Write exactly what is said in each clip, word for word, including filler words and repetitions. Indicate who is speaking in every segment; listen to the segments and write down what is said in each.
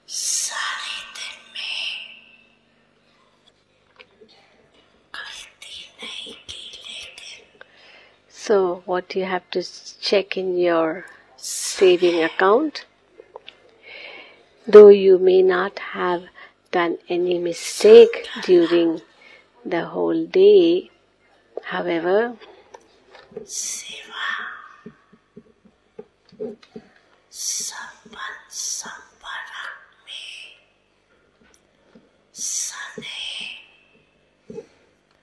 Speaker 1: सारे दिन में गलती नहीं की लेकिन
Speaker 2: So what you have to check in your saving account, though you may not have done any mistake during the whole day, however,
Speaker 1: सेवा संपन्न संपर्क में स्नेह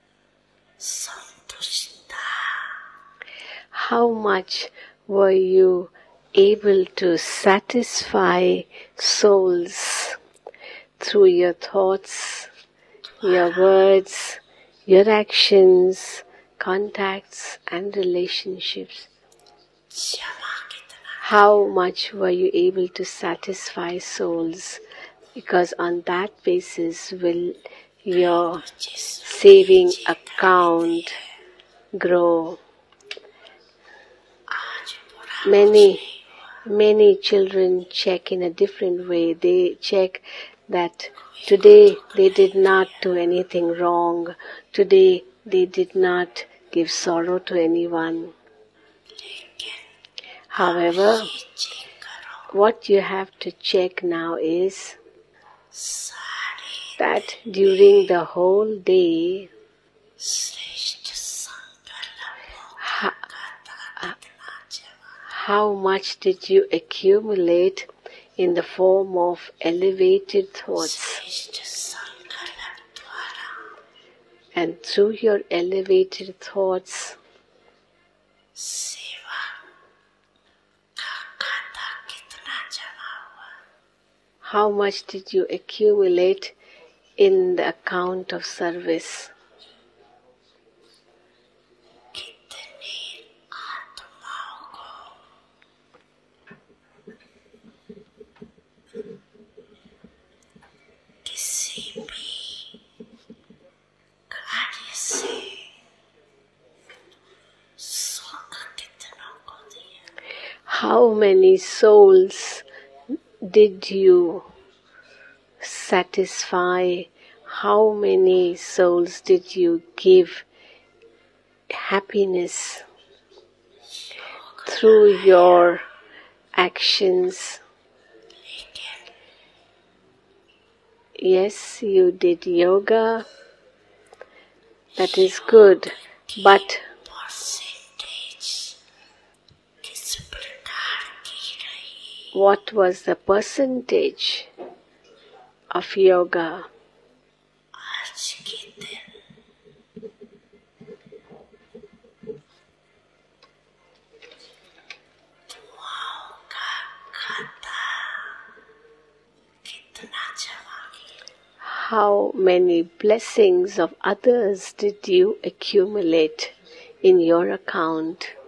Speaker 1: संतुष्टता,
Speaker 2: how much were you able to satisfy souls through your thoughts, your words, your actions, contacts and relationships?
Speaker 1: क्षमा कितना
Speaker 2: How much were you able to satisfy souls? Because on that basis will your saving account grow.
Speaker 1: आज बुरा
Speaker 2: Many, many children check in a different way. They check that today they did not do anything wrong. Today they did not give sorrow to anyone. However,
Speaker 1: ये check करो
Speaker 2: what you have to check now is
Speaker 1: सारे
Speaker 2: that during the whole day,
Speaker 1: श्रेष्ठ संकल्पों
Speaker 2: ha-
Speaker 1: का कितना जवाब
Speaker 2: how much did you accumulate in the form of elevated thoughts?
Speaker 1: श्रेष्ठ संकल्प द्वारा
Speaker 2: And through your elevated thoughts,
Speaker 1: सेवा का खाता कितना जमा हुआ
Speaker 2: how much did you accumulate in the account of service?
Speaker 1: कितनी आत्माओं को किसी भी कार्य से सुख कितनों को दिया
Speaker 2: How many souls did you satisfy? How many souls did you give happiness through your actions?
Speaker 1: लेकिन
Speaker 2: Yes, you did yoga. That is good. But
Speaker 1: percentage किस प्रकार की रही
Speaker 2: what was the percentage of yoga?
Speaker 1: आज के दिन दुआओं का खाता कितना जमा किया
Speaker 2: How many blessings of others did you accumulate in your account?